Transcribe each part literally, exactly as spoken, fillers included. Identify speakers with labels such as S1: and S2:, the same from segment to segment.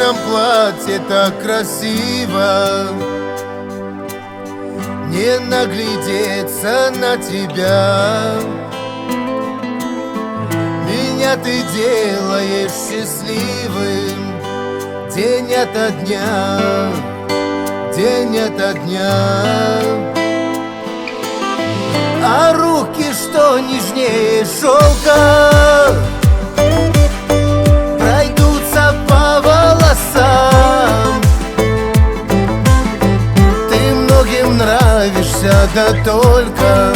S1: этом платье так красиво, не наглядеться на тебя. Меня ты делаешь счастливым день ото дня, день ото дня. А руки, что нежнее шелка, пройдутся по волосам. Ты многим нравишься, да только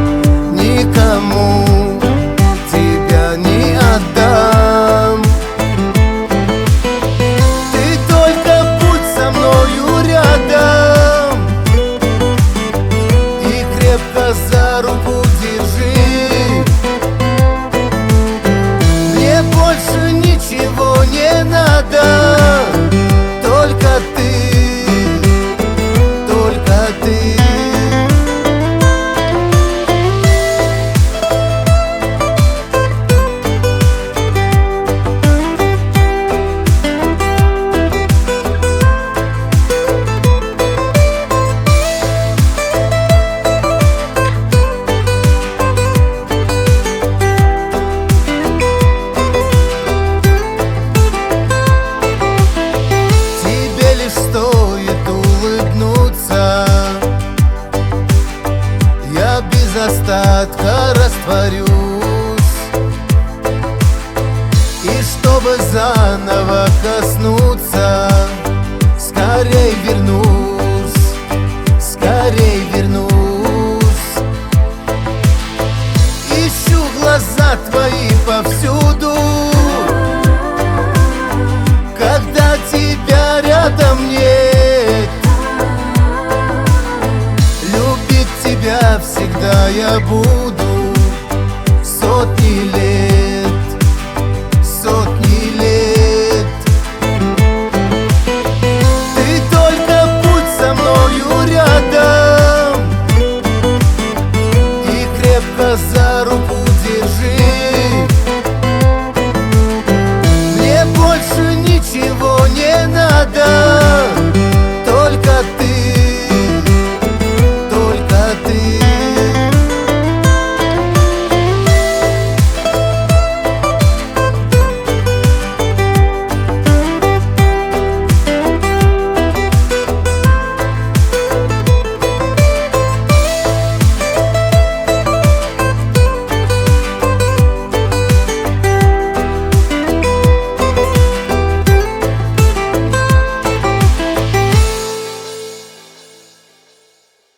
S1: никому тебя не отдам. Ты только будь со мною рядом и крепко за руку держи. Мне больше ничего не надо, только ты, только ты. Стоит улыбнуться, я без остатка растворюсь. И чтобы заново коснуться, скорей вернусь, скорей вернусь. Ищу глаза твои повсюду, когда тебя рядом нет. Любить тебя всегда я буду сотни лет.